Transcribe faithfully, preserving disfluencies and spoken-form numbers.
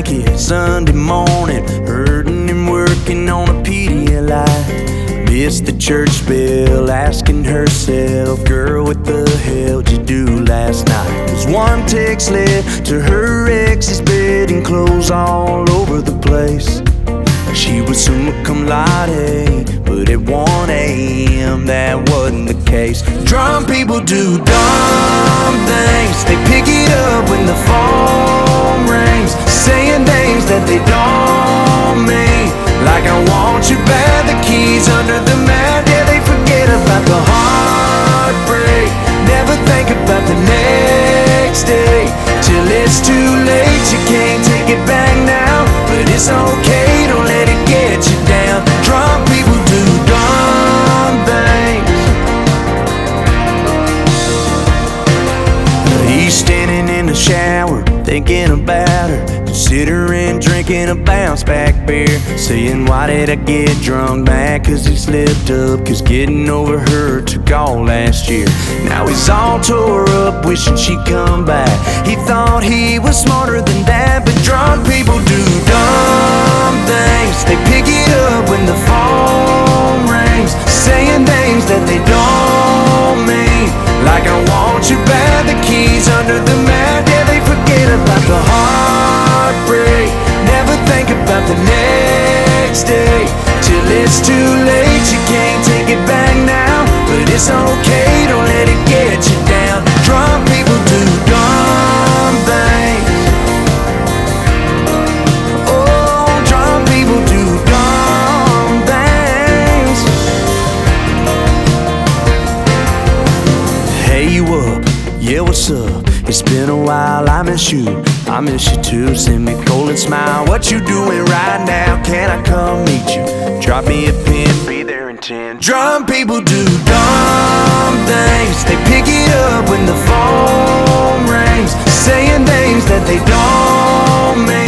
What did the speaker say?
blanket Sunday morning, hurting and working on a Pedialyte. Missed the church bell, asking herself, girl, what the hell did you do last night? Cause one text led to her ex's bed and clothes all over the place. She was summa cum laude, but at one A M that wasn't the case. Drunk people do dumb things. They pick it up when the phone rings, saying things that they don't mean. Like I want you back, the keys under the mat. Yeah, they forget about the heartbreak, never think about the next day. Till it's too late, you can't take it back now. But it's okay, don't let it get you down. Drunk people do dumb things. He's standing in the shower, thinking about her, considering drinking a bounce back beer, saying why did I get drunk? Mad cause he slipped up, cause getting over her took all last year. Now he's all tore up, wishing she'd come back. He thought he was smarter than that. But drunk people do dumb things. They pick it up when the phone rings, saying things that they don't mean. Like I want you back, the keys under the mat. Yeah, they forget about the heartbreak, never think about the next day. Till it's too late, you can't take it back now. But it's okay, don't let it get you down. Drunk people do dumb things. Oh, drunk people do dumb things. Hey, you up? Yeah, what's up? It's been a while, I miss you, I miss you too. Send me cold and smile, what you doing right now? Can I come meet you? Drop me a pin, be there in ten. Drunk people do dumb things. They pick it up when the phone rings, saying things that they don't mean.